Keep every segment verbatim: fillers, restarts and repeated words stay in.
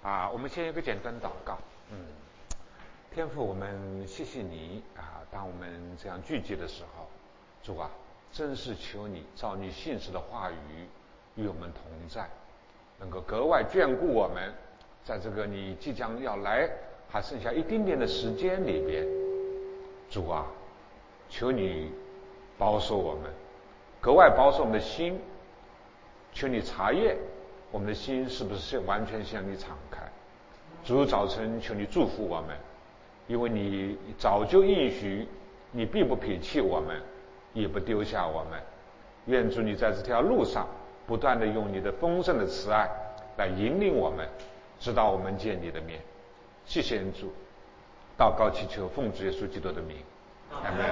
啊，我们先有个简单祷告。嗯，天父，我们谢谢你啊！当我们这样聚集的时候，主啊，真是求你照你信实的话语与我们同在，能够格外眷顾我们，在这个你即将要来还剩下一丁点的时间里边，主啊，求你保守我们，格外保守我们的心，求你查验我们的心是不是完全向你敞开。主早晨求你祝福我们，因为你早就应许你并不撇弃我们，也不丢下我们。愿主你在这条路上不断的用你的丰盛的慈爱来引领我们，直到我们见你的面。谢谢主，祷告祈求奉主耶稣基督的名，阿们。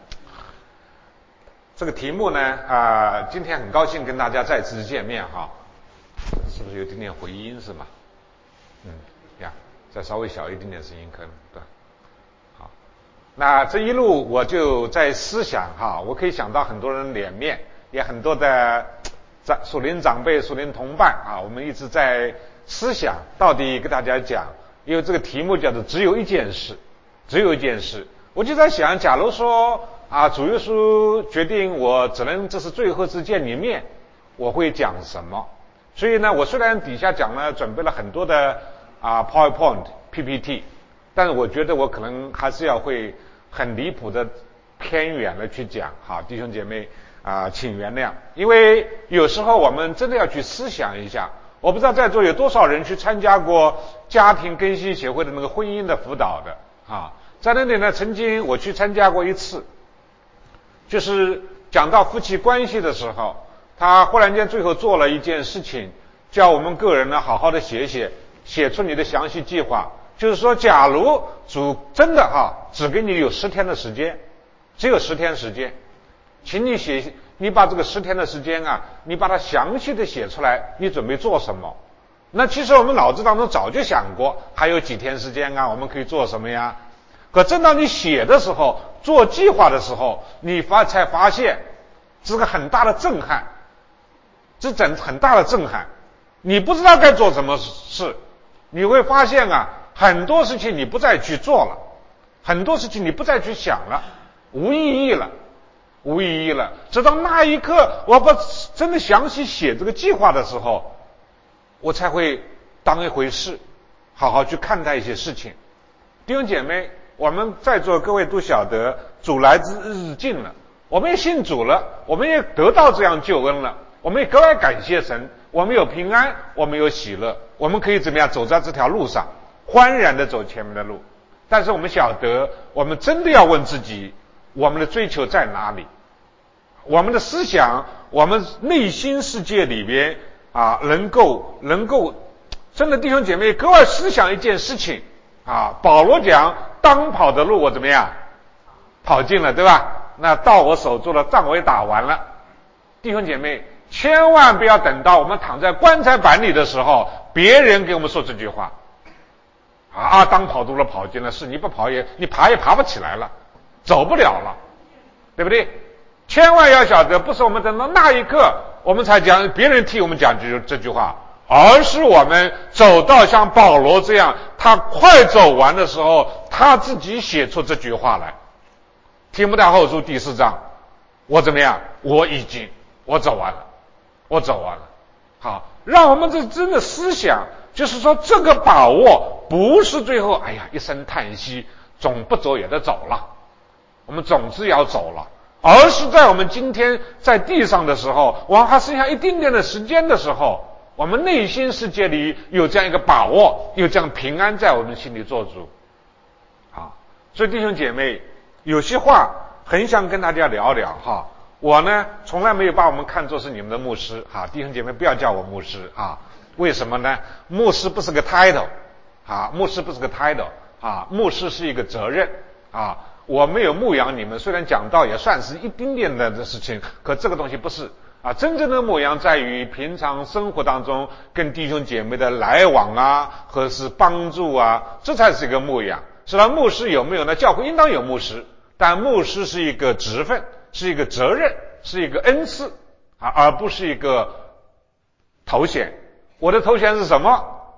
这个题目呢啊、呃，今天很高兴跟大家再次见面哈，是不是有点点回音是吗？嗯呀，再稍微小一点点声音可能对。好，那这一路我就在思想哈，我可以想到很多人脸面，也很多的长属灵长辈、属灵同伴啊，我们一直在思想到底跟大家讲，因为这个题目叫做只有一件事，只有一件事，我就在想，假如说啊，主耶稣决定我只能这是最后之见里面，我会讲什么？所以呢，我虽然底下讲了准备了很多的啊 PowerPoint、P P T， 但是我觉得我可能还是要会很离谱的偏远的去讲。好，弟兄姐妹啊，请原谅，因为有时候我们真的要去思想一下。我不知道在座有多少人去参加过家庭更新协会的那个婚姻的辅导的啊，在那里呢，曾经我去参加过一次。就是讲到夫妻关系的时候，他忽然间最后做了一件事情，叫我们个人呢好好的写写，写出你的详细计划。就是说，假如主真的哈只给你有十天的时间，只有十天时间，请你写，你把这个十天的时间啊，你把它详细的写出来，你准备做什么？那其实我们脑子当中早就想过，还有几天时间啊，我们可以做什么呀？可正当你写的时候，做计划的时候，你发才发现这是个很大的震撼，这整很大的震撼，你不知道该做什么事，你会发现啊，很多事情你不再去做了，很多事情你不再去想了，无意义了，无意义了。直到那一刻，我把真的详细写这个计划的时候，我才会当一回事，好好去看待一些事情。弟兄姐妹，我们在座各位都晓得主来之日近了，我们也信主了，我们也得到这样救恩了，我们也格外感谢神，我们有平安，我们有喜乐，我们可以怎么样走在这条路上，欢然的走前面的路。但是我们晓得，我们真的要问自己，我们的追求在哪里？我们的思想，我们内心世界里边啊，能够能够真的弟兄姐妹格外思想一件事情啊，保罗讲当跑的路我怎么样跑尽了，对吧？那到我手中的仗我也打完了。弟兄姐妹，千万不要等到我们躺在棺材板里的时候，别人给我们说这句话啊，当跑路了跑尽了，是你不跑也你爬也爬不起来了，走不了了，对不对？千万要晓得，不是我们等到那一刻我们才讲，别人替我们讲这这句话，而是我们走到像保罗这样，他快走完的时候，他自己写出这句话来。提摩太后书第四章，我怎么样？我已经，我走完了，我走完了。好，让我们这真的思想，就是说这个把握不是最后，哎呀一声叹息，总不走也得走了，我们总是要走了。而是在我们今天在地上的时候，我们还剩下一丁点的时间的时候，我们内心世界里有这样一个把握，有这样平安在我们心里做主。好，所以弟兄姐妹，有些话很想跟大家聊聊哈。我呢从来没有把我们看作是你们的牧师哈，弟兄姐妹不要叫我牧师啊。为什么呢？牧师不是个 title 啊，牧师不是个 title 啊，牧师是一个责任啊。我没有牧养你们，虽然讲道也算是一丁点的事情，可这个东西不是啊。真正的牧养在于平常生活当中跟弟兄姐妹的来往啊，和是帮助啊，这才是一个牧养。是吧？牧师有没有呢？教会应当有牧师，但牧师是一个职分，是一个责任，是一个恩赐啊，而不是一个头衔。我的头衔是什么？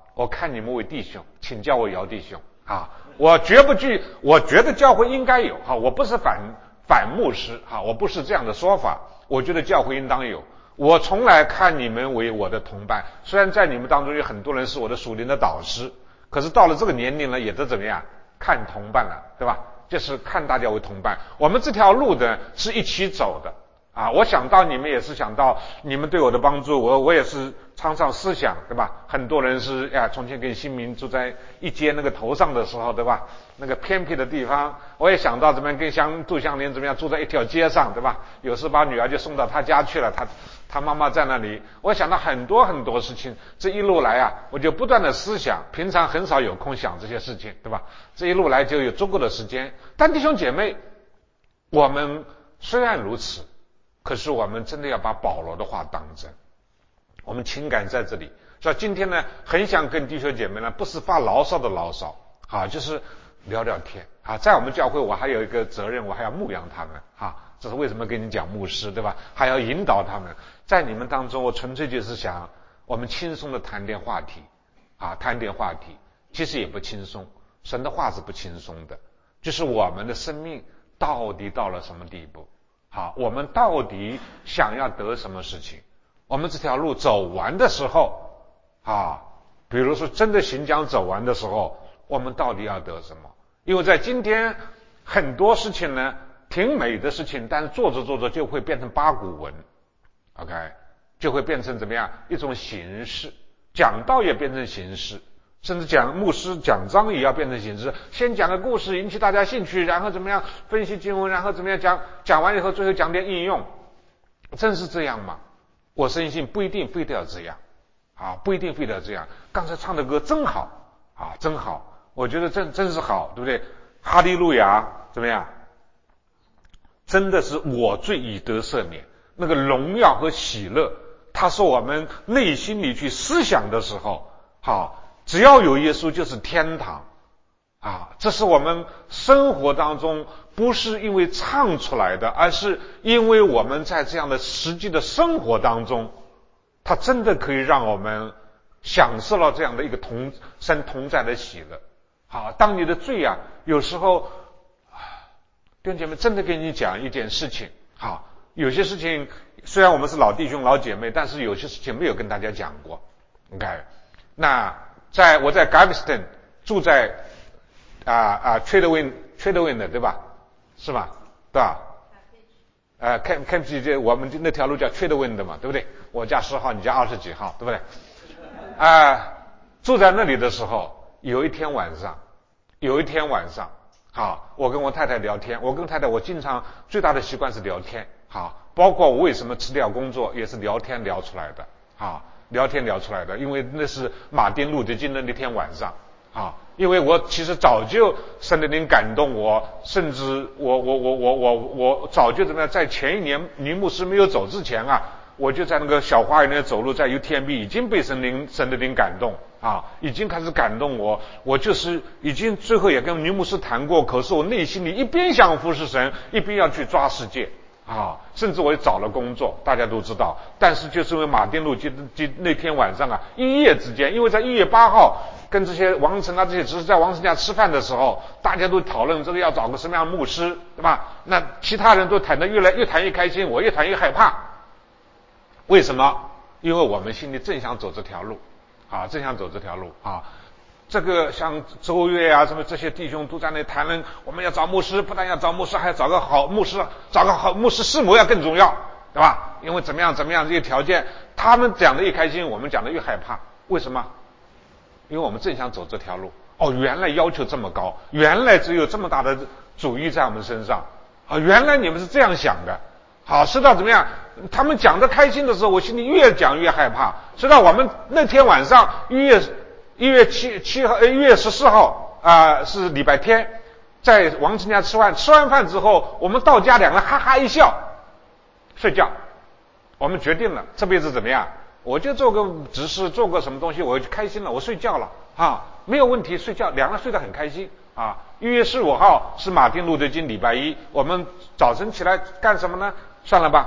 我看你们为弟兄，请叫我姚弟兄啊！我绝不惧，我觉得教会应该有哈，我不是反反牧师哈，我不是这样的说法，我觉得教会应当有。我从来看你们为我的同伴，虽然在你们当中有很多人是我的属灵的导师，可是到了这个年龄了，也都怎么样看同伴了，对吧？就是看大家为同伴。我们这条路呢是一起走的啊！我想到你们也是想到你们对我的帮助，我我也是常常思想，对吧？很多人是呀，从前跟新民住在一街那个头上的时候，对吧？那个偏僻的地方，我也想到怎么样跟香杜香莲怎么样住在一条街上，对吧？有时把女儿就送到他家去了，他他妈妈在那里。我想到很多很多事情，这一路来啊，我就不断的思想，平常很少有空想这些事情，对吧？这一路来就有足够的时间。但弟兄姐妹，我们虽然如此，可是我们真的要把保罗的话当真。我们情感在这里，所以今天呢，很想跟弟兄姐妹呢，不是发牢骚的牢骚啊，就是聊聊天啊。在我们教会，我还有一个责任，我还要牧养他们啊。这是为什么跟你讲牧师，对吧？还要引导他们。在你们当中，我纯粹就是想我们轻松的谈点话题啊，谈点话题，其实也不轻松。神的话是不轻松的，就是我们的生命到底到了什么地步？好，我们到底想要得什么事情？我们这条路走完的时候啊，比如说真的行将走完的时候，我们到底要得什么？因为在今天很多事情呢，挺美的事情，但是做着做着就会变成八股文 ，OK， 就会变成怎么样一种形式，讲道也变成形式，甚至讲牧师讲章也要变成形式，先讲个故事引起大家兴趣，然后怎么样分析经文，然后怎么样讲，讲完以后最后讲点应用，真是这样吗？我深信不一定非得要这样啊，不一定非得要这样。刚才唱的歌真好啊，真好，我觉得真真是好，对不对？哈利路亚，怎么样？真的是我罪已得赦免，那个荣耀和喜乐，它是我们内心里去思想的时候，好，只要有耶稣就是天堂啊！这是我们生活当中不是因为唱出来的，而是因为我们在这样的实际的生活当中，它真的可以让我们享受到这样的一个同生同在的喜乐。好，当你的罪啊，有时候弟兄姐妹真的跟你讲一件事情，好，有些事情虽然我们是老弟兄老姐妹，但是有些事情没有跟大家讲过。OK， 那在我在 Galveston 住在啊啊 Tradewin Tradewin 的，对吧？是吧？对吧？呃 ，Cam Cam 这我们那条路叫 Tradewin 的嘛，对不对？我家十号，你家二十几号，对不对？啊、呃，住在那里的时候，有一天晚上，有一天晚上，好，我跟我太太聊天，我跟太太我经常最大的习惯是聊天，好，包括我为什么辞掉工作也是聊天聊出来的，好，聊天聊出来的，因为那是马丁路德金的那天晚上。啊，因为我其实早就圣灵感动我，甚至我我我我我我早就怎么样，在前一年尼牧师没有走之前啊，我就在那个小花园里走路，在 U T M B 已经被圣灵圣灵感动啊，已经开始感动我，我就是已经最后也跟尼牧师谈过，可是我内心里一边想服侍神，一边要去抓世界啊，甚至我也找了工作，大家都知道，但是就是因为马丁路就就那天晚上啊，一夜之间，因为在一月八号。跟这些王成啊这些只是在王成家吃饭的时候，大家都讨论这个要找个什么样的牧师，对吧？那其他人都谈得越来越谈越开心，我越谈越害怕。为什么？因为我们心里正想走这条路啊，正想走这条路啊。这个像周越啊什么这些弟兄都在那谈论，我们要找牧师，不但要找牧师，还要找个好牧师，找个好牧师师母要更重要，对吧？因为怎么样怎么样这些条件，他们讲的越开心，我们讲的越害怕。为什么？因为我们正想走这条路，哦，原来要求这么高，原来只有这么大的主意在我们身上啊！原来你们是这样想的，好，知道怎么样？他们讲得开心的时候，我心里越讲越害怕。知道我们那天晚上一月一月七七号，一月十四号啊、呃，是礼拜天，在王成家吃饭，吃完饭之后，我们到家两个人哈哈一笑，睡觉。我们决定了这辈子怎么样？我就做个执事，做个什么东西，我就开心了，我睡觉了啊，没有问题，睡觉，两个人睡得很开心啊。一月十五号是马丁路德金礼拜一，我们早晨起来干什么呢？算了吧，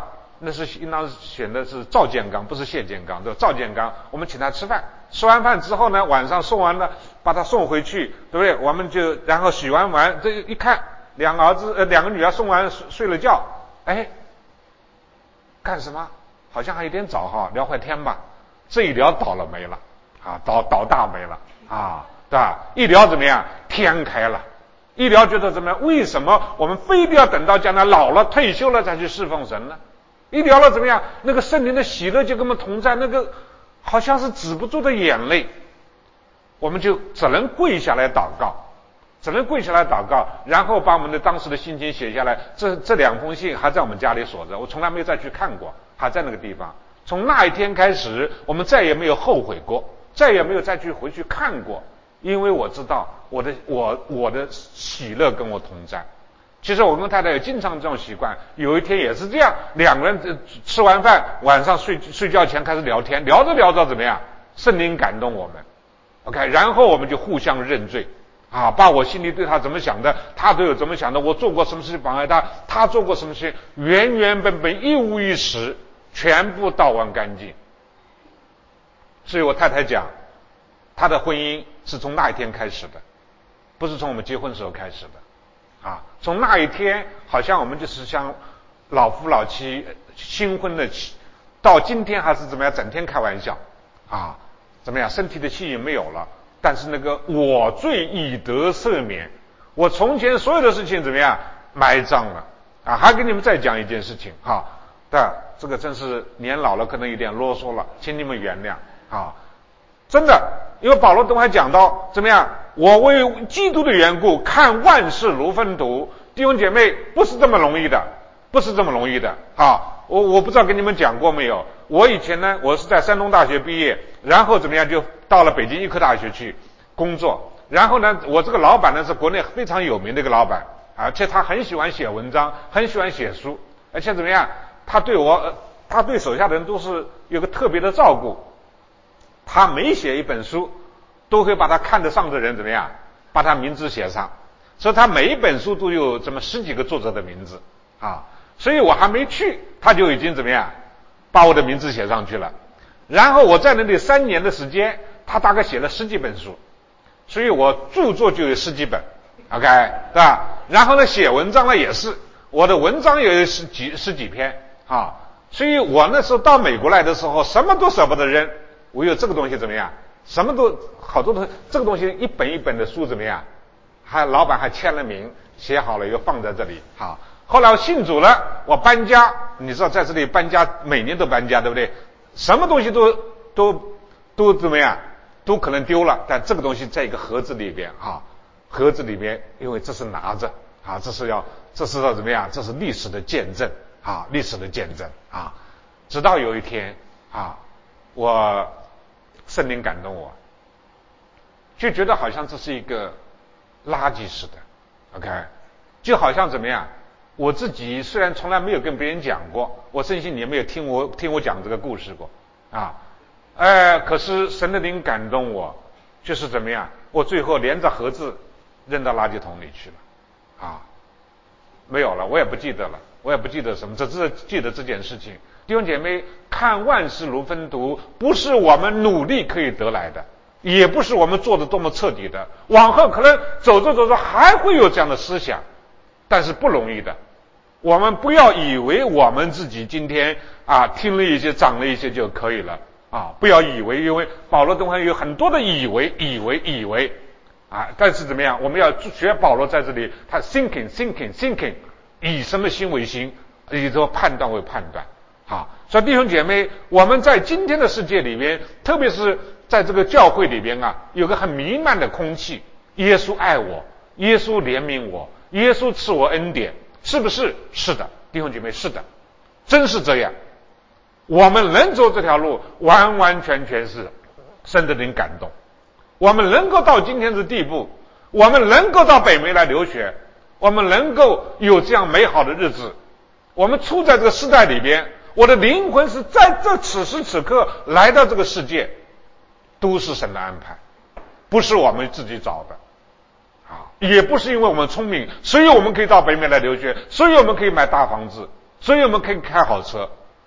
那是应当选的是赵建刚，不是谢建刚，对吧？赵建刚，我们请他吃饭，吃完饭之后呢，晚上送完了，把他送回去，对不对？我们就然后洗完碗，这一看，两个儿子呃两个女儿送完睡睡了觉，哎，干什么？好像还有点早哈，聊会天吧。这一聊倒了霉了啊，倒倒大霉了啊，对吧？一聊怎么样？天开了。一聊觉得怎么样？为什么我们非得要等到将来老了退休了再去侍奉神呢？一聊了怎么样？那个圣灵的喜乐就跟我们同在，那个好像是止不住的眼泪，我们就只能跪下来祷告，只能跪下来祷告，然后把我们的当时的心情写下来。这这两封信还在我们家里锁着，我从来没有再去看过，还在那个地方。从那一天开始，我们再也没有后悔过，再也没有再去回去看过。因为我知道我的我我的喜乐跟我同在。其实我跟太太也经常这种习惯，有一天也是这样，两个人吃完饭晚上睡睡觉前开始聊天，聊着聊着怎么样？圣灵感动我们 ，OK， 然后我们就互相认罪啊，把我心里对他怎么想的，他对我怎么想的，我做过什么事情妨碍他，他做过什么事情，原原本本一五一十全部倒完干净。所以我太太讲，她的婚姻是从那一天开始的，不是从我们结婚时候开始的啊。从那一天好像我们就是像老夫老妻新婚的，到今天还是怎么样，整天开玩笑啊，怎么样，身体的气瘾没有了，但是那个我罪已得赦免，我从前所有的事情怎么样埋葬了啊。还给你们再讲一件事情哈，但这个真是年老了可能有点啰嗦了，请你们原谅啊。真的，因为保罗都还讲到怎么样，我为基督的缘故看万事如粪土。弟兄姐妹，不是这么容易的，不是这么容易的啊！我我不知道跟你们讲过没有，我以前呢，我是在山东大学毕业，然后怎么样就到了北京医科大学去工作，然后呢，我这个老板呢是国内非常有名的一个老板，而且他很喜欢写文章，很喜欢写书，而且怎么样，他对我，他对手下的人都是有个特别的照顾。他每写一本书，都会把他看得上的人怎么样，把他名字写上，所以他每一本书都有这么十几个作者的名字啊。所以我还没去，他就已经怎么样，把我的名字写上去了。然后我在那里三年的时间，他大概写了十几本书，所以我著作就有十几本 ，OK， 对吧？然后呢，写文章呢也是，我的文章也有十几十几篇啊。所以我那时候到美国来的时候，什么都舍不得扔。我有这个东西怎么样？什么都好多的，这个东西一本一本的书怎么样？还老板还签了名，写好了又放在这里。好，后来我信主了，我搬家，你知道在这里搬家，每年都搬家，对不对？什么东西都都都怎么样？都可能丢了，但这个东西在一个盒子里边啊，盒子里边，因为这是拿着啊，这是要这是要怎么样？这是历史的见证啊，历史的见证啊。直到有一天啊，我。圣灵感动我，就觉得好像这是一个垃圾似的 ，OK， 就好像怎么样？我自己虽然从来没有跟别人讲过，我相信你也没有听我听我讲这个故事过啊，哎，可是神的灵感动我，就是怎么样？我最后连着盒子扔到垃圾桶里去了，啊，没有了，我也不记得了，我也不记得什么，只是记得这件事情。弟兄姐妹，看万事如粪土，不是我们努力可以得来的，也不是我们做的多么彻底的，往后可能走着走着还会有这样的思想，但是不容易的。我们不要以为我们自己今天啊听了一些长了一些就可以了啊，不要以为，因为保罗中还有很多的以为以为以为啊，但是怎么样？我们要学保罗在这里，他 thinking thinking thinking， 以什么心为心，以这个判断为判断。啊，所以弟兄姐妹，我们在今天的世界里边，特别是在这个教会里边啊，有个很弥漫的空气，耶稣爱我，耶稣怜悯我，耶稣赐我恩典，是不是？是的，弟兄姐妹，是的，真是这样。我们能走这条路，完完全全是神的灵感动。我们能够到今天的地步，我们能够到北美来留学，我们能够有这样美好的日子，我们处在这个时代里边。我的灵魂是在这此时此刻来到这个世界，都是神的安排，不是我们自己找的啊，也不是因为我们聪明，所以我们可以到北美来留学，所以我们可以买大房子，所以我们可以开好车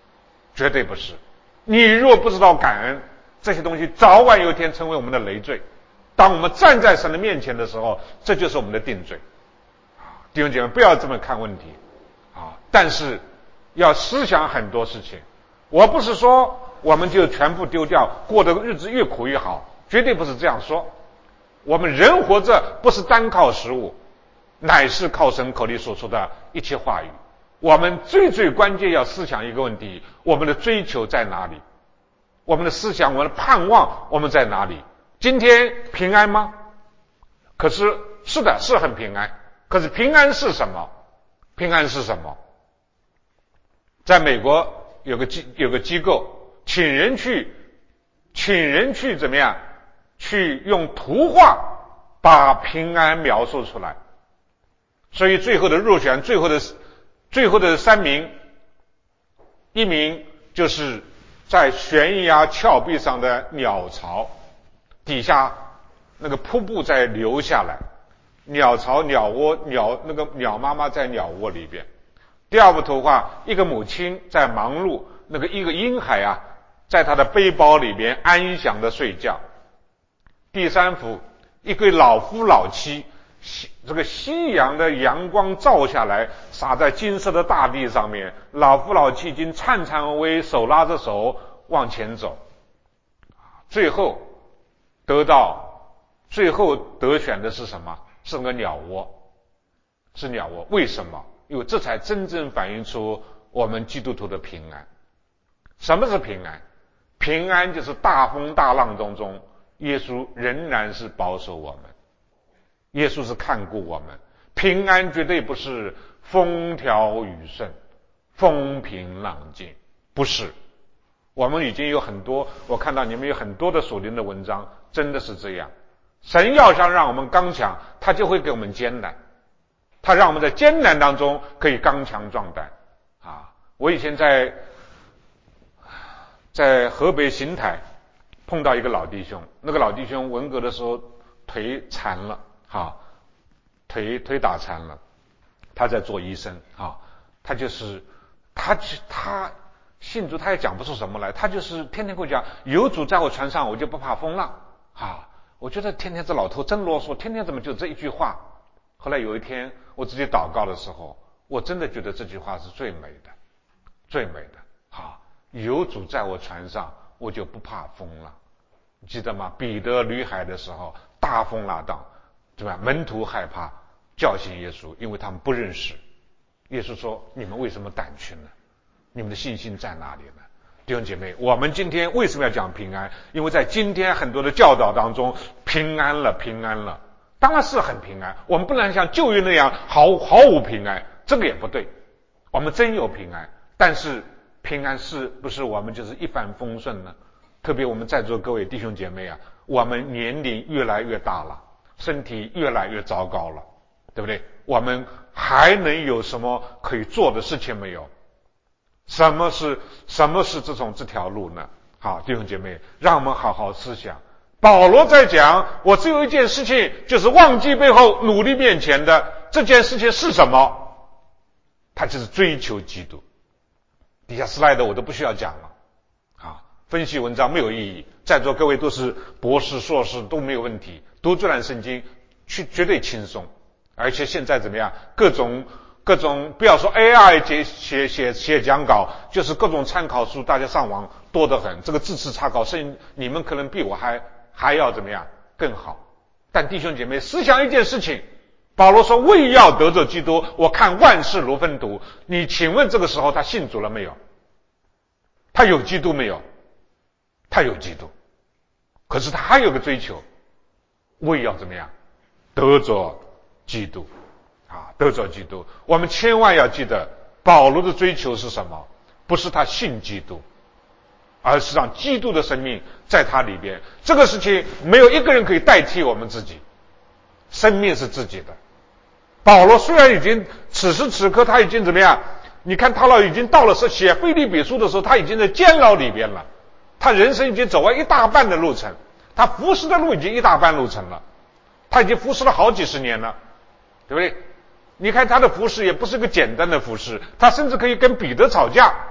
绝对不是。你若不知道感恩，这些东西早晚有一天成为我们的累赘。当我们站在神的面前的时候，这就是我们的定罪。弟兄姐妹，不要这么看问题啊！但是要思想很多事情。我不是说我们就全部丢掉，过的日子越苦越好，绝对不是这样说。我们人活着不是单靠食物，乃是靠神口里所说的一切话语。我们最最关键要思想一个问题：我们的追求在哪里？我们的思想，我们的盼望，我们在哪里？今天平安吗？可是是的，是很平安。可是平安是什么？平安是什么？在美国有个机有个机构，请人去，请人去怎么样？去用图画把平安描述出来。所以最后的入选，最后的最后的三名，一名就是在悬崖峭壁上的鸟巢，底下那个瀑布在流下来，鸟巢鸟窝鸟那个鸟妈妈在鸟窝里边。第二幅图画，一个母亲在忙碌，那个一个婴孩啊在他的背包里边安详的睡觉。第三幅，一对老夫老妻，这个夕阳的阳光照下来，洒在金色的大地上面，老夫老妻已经颤颤巍巍，手拉着手往前走。最后得到最后得选的是什么？是个鸟窝，是鸟窝。为什么？因为这才真正反映出我们基督徒的平安。什么是平安？平安就是大风大浪当中，耶稣仍然是保守我们，耶稣是看顾我们。平安绝对不是风调雨顺，风平浪静，不是。我们已经有很多，我看到你们有很多的属灵的文章，真的是这样。神要想让我们刚强，他就会给我们艰难，他让我们在艰难当中可以刚强壮胆啊！我以前在在河北邢台碰到一个老弟兄，那个老弟兄文革的时候腿残了，哈，腿腿打残了，他在做医生啊，他就是他他信主，他也讲不出什么来，他就是天天跟我讲，有主在我船上，我就不怕风浪啊！我觉得天天这老头真啰嗦，天天怎么就这一句话？后来有一天我自己祷告的时候，我真的觉得这句话是最美的，最美的啊！有主在我船上，我就不怕风浪。记得吗？彼得旅海的时候，大风大浪，对吧？门徒害怕，叫醒耶稣，因为他们不认识。耶稣说：“你们为什么胆怯呢？你们的信心在哪里呢？”弟兄姐妹，我们今天为什么要讲平安？因为在今天很多的教导当中，平安了，平安了，当然是很平安。我们不能像旧约那样毫毫无平安，这个也不对。我们真有平安，但是平安是不是我们就是一帆风顺呢？特别我们在座各位弟兄姐妹啊，我们年龄越来越大了，身体越来越糟糕了，对不对？我们还能有什么可以做的事情没有？什么是什么是这种这条路呢？好，弟兄姐妹，让我们好好思想。保罗在讲，我只有一件事情，就是忘记背后，努力面前的。这件事情是什么？他就是追求基督。底下 slide 我都不需要讲了啊，分析文章没有意义。在座各位都是博士、硕士，都没有问题，读这段圣经去绝对轻松。而且现在怎么样？各种各种，不要说 A I 写写写写讲稿，就是各种参考书，大家上网多得很。这个字词查考，甚至你们可能比我还还要怎么样更好。但弟兄姐妹，思想一件事情，保罗说为要得着基督，我看万事如粪土。你请问这个时候他信主了没有？他有基督没有？他有基督，可是他还有个追求，为要怎么样得着基督啊，得着基督。我们千万要记得，保罗的追求是什么？不是他信基督，而是让基督的生命在他里边。这个事情没有一个人可以代替我们自己，生命是自己的。保罗虽然已经此时此刻他已经怎么样？你看他老已经到了是写腓立比书的时候，他已经在监牢里边了，他人生已经走完一大半的路程，他服侍的路已经一大半路程了，他已经服侍了好几十年了，对不对？你看他的服侍也不是个简单的服侍，他甚至可以跟彼得吵架，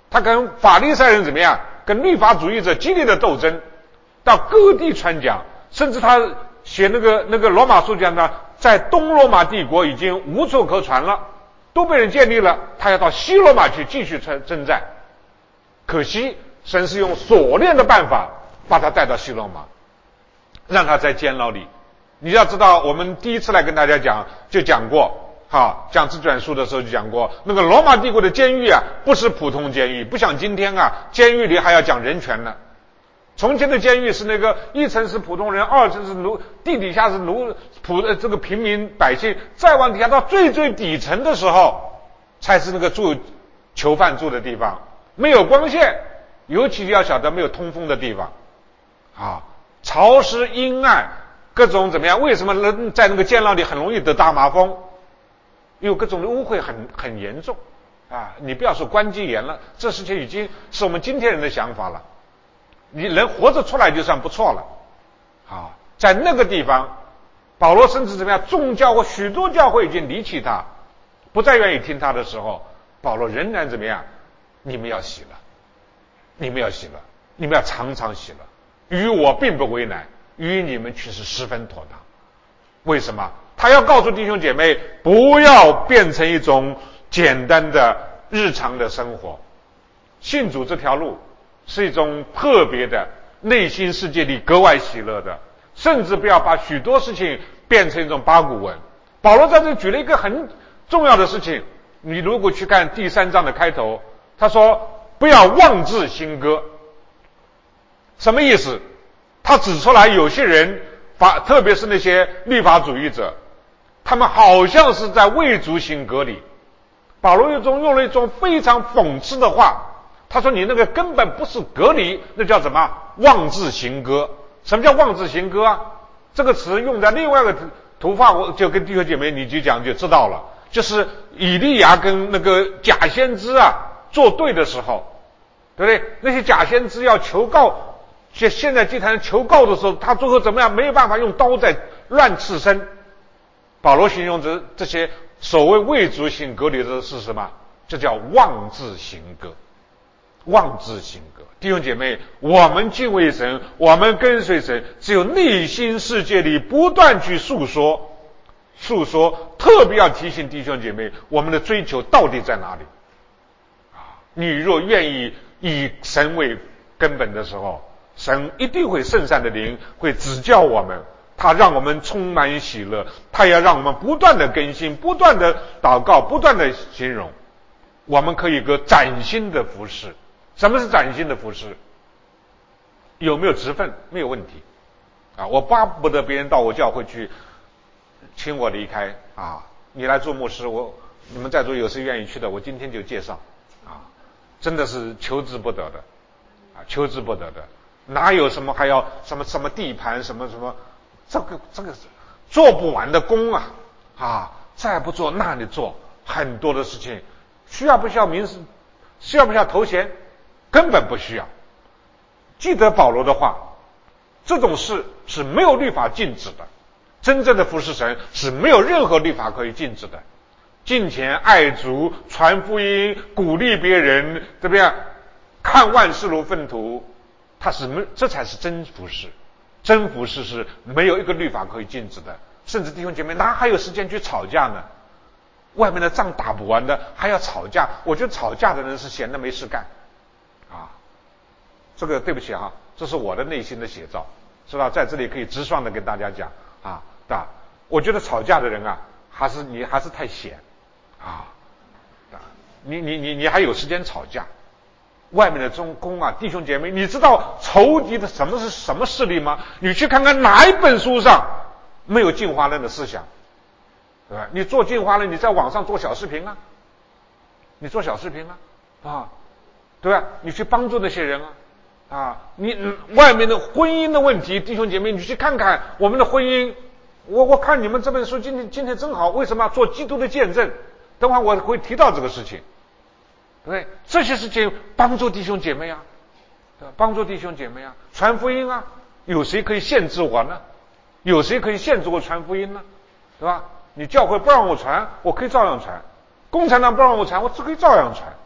他跟法利赛人怎么样？跟律法主义者激烈的斗争，到各地传讲，甚至他写那个那个罗马书讲呢，在东罗马帝国已经无处可传了，都被人建立了，他要到西罗马去继续征战。可惜神是用锁链的办法把他带到西罗马，让他在监牢里。你要知道，我们第一次来跟大家讲就讲过，哈，讲自传书的时候就讲过，那个罗马帝国的监狱啊，不是普通监狱，不像今天啊，监狱里还要讲人权呢。从前的监狱是那个一层是普通人，二层是奴，地底下是奴普呃这个平民百姓，再往底下到最最底层的时候，才是那个住囚犯住的地方，没有光线，尤其要晓得没有通风的地方，啊，潮湿阴暗，各种怎么样？为什么人在那个监牢里很容易得大麻风？因为各种的污秽很很严重啊！你不要说关节炎了，这事情已经是我们今天人的想法了。你人活着出来就算不错了啊！在那个地方，保罗甚至怎么样？众教会许多教会已经离弃他，不再愿意听他的时候，保罗仍然怎么样？你们要喜乐，你们要喜乐，你们要常常喜乐。与我并不为难，与你们却是十分妥当。为什么？他要告诉弟兄姐妹，不要变成一种简单的日常的生活。信主这条路是一种特别的内心世界里格外喜乐的，甚至不要把许多事情变成一种八股文。保罗在这里举了一个很重要的事情，你如果去看第三章的开头，他说不要妄自兴歌。什么意思？他指出来有些人法，特别是那些律法主义者，他们好像是在为主行割礼。保罗用中用了一种非常讽刺的话，他说你那个根本不是割礼，那叫什么？妄自行歌。什么叫妄自行歌啊？这个词用在另外一个图画，我就跟弟兄姐妹你去讲就知道了，就是以利亚跟那个假先知啊作对的时候，对不对？那些假先知要求告，现现在祭坛求告的时候，他最后怎么样？没有办法用刀在乱刺身。保罗形容这这些所谓为主行割礼的是什么？这叫妄自行歌。妄自行歌。弟兄姐妹，我们敬畏神，我们跟随神，只有内心世界里不断去诉说诉说，特别要提醒弟兄姐妹，我们的追求到底在哪里啊？你若愿意以神为根本的时候，神一定会圣善的灵会指教我们，他让我们充满喜乐，他要让我们不断的更新，不断的祷告，不断的形容，我们可以个崭新的服事。什么是崭新的服事？有没有职分？没有问题啊！我巴不得别人到我教会去请我离开啊！你来做牧师，我你们在座有谁愿意去的，我今天就介绍啊！真的是求之不得的啊，求之不得的。哪有什么还要什么什么地盘什么什么，这个这个做不完的工啊啊！再不做那里做很多的事情，需要不需要名声？需要不需要头衔？根本不需要。记得保罗的话，这种事是没有律法禁止的，真正的服侍神是没有任何律法可以禁止的。敬虔、爱主、传福音、鼓励别人，怎么样？看万事如粪土，他是没，这才是真服侍。真服侍是没有一个律法可以禁止的。甚至弟兄姐妹哪还有时间去吵架呢？外面的仗打不完的，还要吵架。我觉得吵架的人是闲的没事干啊。这个对不起啊，这是我的内心的写照，是吧？在这里可以直爽的跟大家讲啊，对吧？我觉得吵架的人啊，还是你还是太闲啊，你你你你还有时间吵架？外面的中公啊，弟兄姐妹，你知道仇敌的什么是什么势力吗？你去看看哪一本书上没有进化论的思想，对吧？你做进化论，你在网上做小视频啊，你做小视频啊，啊，对吧？你去帮助那些人啊。啊，你、嗯、外面的婚姻的问题，弟兄姐妹，你去看看我们的婚姻。我我看你们这本书今天今天真好，为什么要做基督的见证？等会我会提到这个事情，对不对？这些事情帮助弟兄姐妹啊，对吧？帮助弟兄姐妹啊，传福音啊，有谁可以限制我呢？有谁可以限制我传福音呢？对吧？你教会不让我传，我可以照样传；共产党不让我传，我只可以照样传。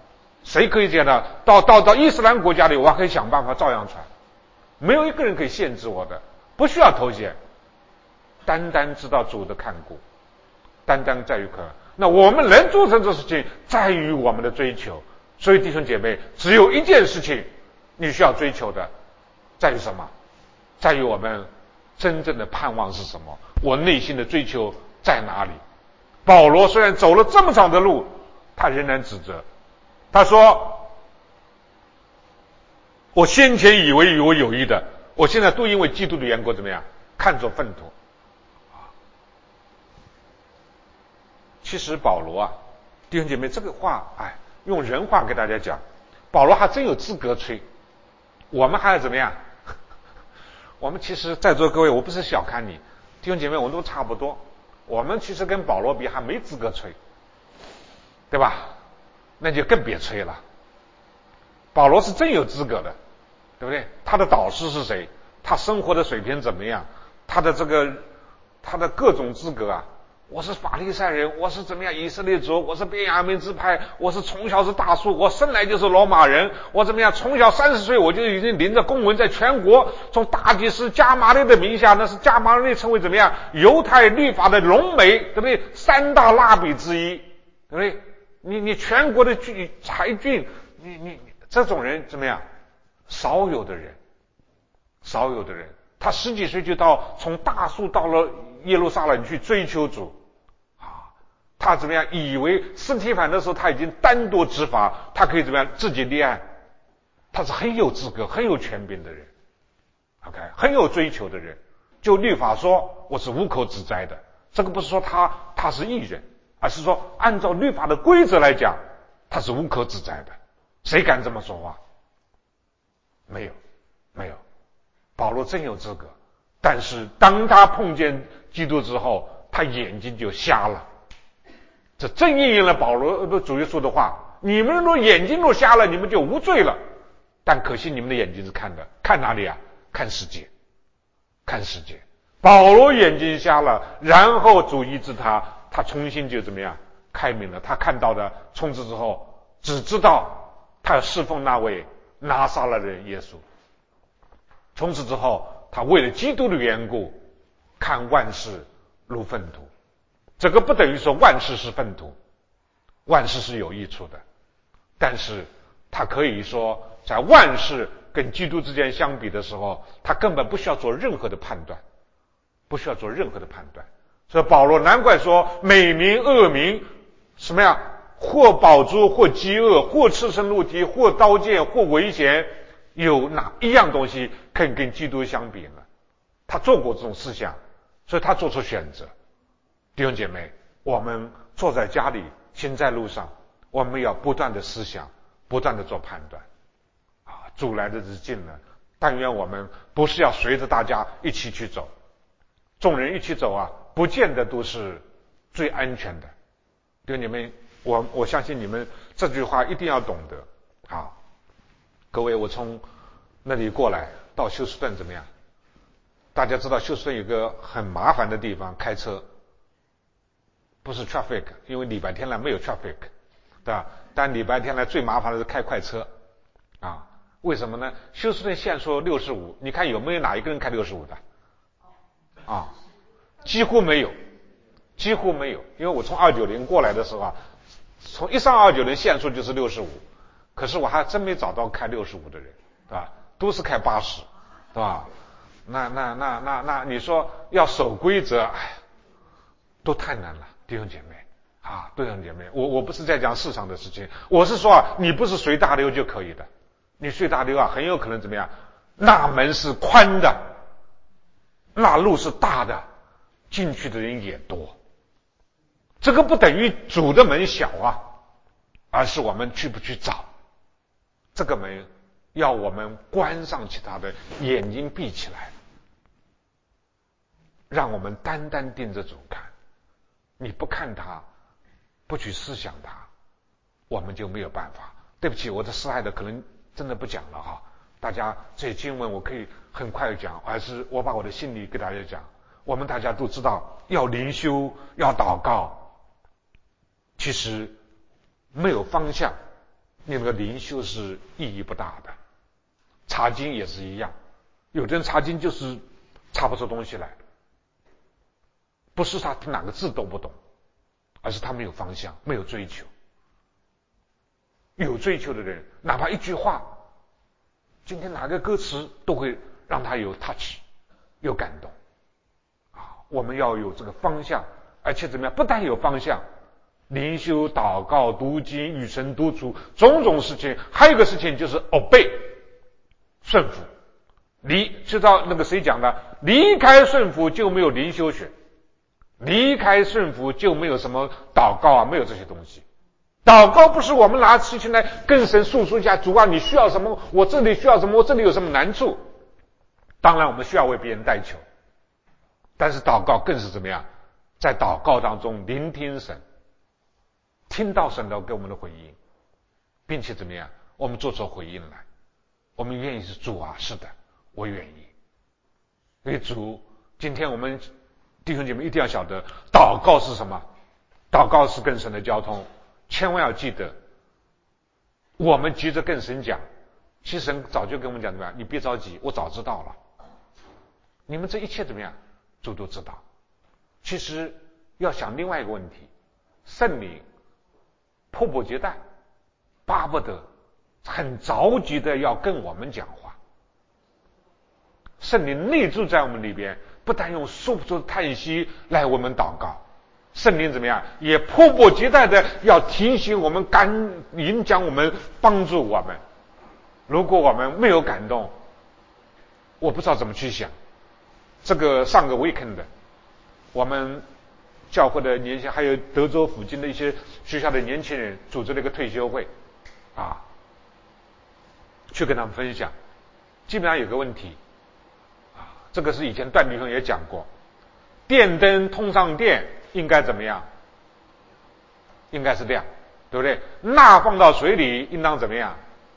谁可以这样的？到到到伊斯兰国家里，我还可以想办法照样传，没有一个人可以限制我的，不需要头衔，单单知道主的看顾，单单在于可。那我们能做成这事情，在于我们的追求。所以弟兄姐妹，只有一件事情你需要追求的，在于什么？在于我们真正的盼望是什么？我内心的追求在哪里？保罗虽然走了这么长的路，他仍然指责，他说：我先前以为与我有益的，我现在都因为基督的缘故怎么样？看作粪土。其实保罗啊，弟兄姐妹，这个话，哎，用人话给大家讲，保罗还真有资格吹。我们还要怎么样？我们其实在座各位，我不是小看你，弟兄姐妹，我们都差不多。我们其实跟保罗比还没资格吹，对吧？那就更别吹了。保罗是真有资格的，对不对？他的导师是谁？他生活的水平怎么样？他的这个他的各种资格啊，我是法利赛人，我是怎么样以色列族，我是便雅悯支派，我是从小是大树，我生来就是罗马人，我怎么样？从小三十岁我就已经领着公文，在全国从大祭司加马利的名下，那是加马利称为怎么样？犹太律法的龙美，对不对？三大蜡笔之一，对不对？你你全国的郡才郡，你你这种人怎么样？少有的人，少有的人，他十几岁就到从大树到了耶路撒冷去追求主。他怎么样？以为司提反的时候他已经单独执法，他可以怎么样自己立案？他是很有资格、很有权柄的人 ，OK， 很有追求的人。就律法说，我是无口之灾的。这个不是说他他是艺人，而是说按照律法的规则来讲，他是无口之灾的。谁敢这么说话？没有，没有。保罗真有资格，但是当他碰见基督之后，他眼睛就瞎了。这正应验了保罗的主耶稣的话：你们若眼睛若瞎了，你们就无罪了。但可惜你们的眼睛是看的，看哪里啊？看世界，看世界。保罗眼睛瞎了，然后主医治他，他重新就怎么样开明了。他看到的从此之后，只知道他要侍奉那位拿撒勒人耶稣。从此之后，他为了基督的缘故，看万事如粪土。这个不等于说万事是粪土，万事是有益处的，但是他可以说在万事跟基督之间相比的时候，他根本不需要做任何的判断，不需要做任何的判断。所以保罗难怪说美名恶名什么呀？或饱足，或饥饿，或赤身露体，或刀剑，或危险，有哪一样东西可以跟基督相比呢？他做过这种思想，所以他做出选择。弟兄姐妹，我们坐在家里，行在路上，我们要不断的思想，不断的做判断。啊，主来的日子近了，但愿我们不是要随着大家一起去走，众人一起走啊，不见得都是最安全的。弟兄姐妹，我我相信你们这句话一定要懂得啊。各位，我从那里过来到休斯顿怎么样？大家知道休斯顿有个很麻烦的地方，开车。不是 traffic， 因为礼拜天来没有 traffic， 对吧？但礼拜天来最麻烦的是开快车啊。为什么呢？休斯顿限速六十五，你看有没有哪一个人开六十五的？啊，几乎没有，几乎没有。因为我从二九零过来的时候啊，从一上二九零限速就是六十五，可是我还真没找到开六十五的人，对吧？都是开八十，对吧？那那那那那，你说要守规则，哎，都太难了。弟兄姐妹啊，弟兄姐妹，我我不是在讲市场的事情，我是说啊，你不是随大流就可以的，你随大流啊，很有可能怎么样？那门是宽的，那路是大的，进去的人也多。这个不等于主的门小啊，而是我们去不去找这个门，要我们关上其他的，眼睛闭起来，让我们单单盯着主看。你不看他，不去思想他，我们就没有办法。对不起，我的失害的可能真的不讲了哈。大家这些经文我可以很快讲，而是我把我的心里给大家讲。我们大家都知道要灵修，要祷告，其实没有方向， 你那个灵修是意义不大的。查经也是一样，有的人查经就是查不出东西来，不是他哪个字都不懂，而是他没有方向，没有追求。有追求的人，哪怕一句话，今天哪个歌词都会让他有 touch， 有感动啊！我们要有这个方向，而且怎么样？不但有方向，灵修、祷告、读经、与神独处，种种事情，还有一个事情就是 obey， 顺服。离知道那个谁讲的？离开顺服就没有灵修学，离开顺服就没有什么祷告啊，没有这些东西。祷告不是我们拿事情来跟神诉说一下，主啊，你需要什么？我这里需要什么？我这里有什么难处？当然，我们需要为别人代求，但是祷告更是怎么样？在祷告当中聆听神，听到神的给我们的回应，并且怎么样？我们做出回应来，我们愿意是主啊，是的，我愿意。因为主，今天我们弟兄姐妹一定要晓得，祷告是什么？祷告是跟神的交通。千万要记得，我们急着跟神讲，其实神早就跟我们讲怎么样？你别着急，我早知道了。你们这一切怎么样？主都知道。其实要想另外一个问题，圣灵迫不及待，巴不得，很着急的要跟我们讲话。圣灵内住在我们里边，不但用说不出的叹息来我们祷告。圣灵怎么样？也迫不及待的要提醒我们、感影响我们、帮助我们。如果我们没有感动，我不知道怎么去想。这个上个 weekend， 我们教会的年轻，还有德州附近的一些学校的年轻人组织了一个退休会，啊，去跟他们分享。基本上有个问题，啊，这个是以前段弟兄也讲过，电灯通上电。应该怎么样？应该是亮，对不对？钠放到水里应当怎么样？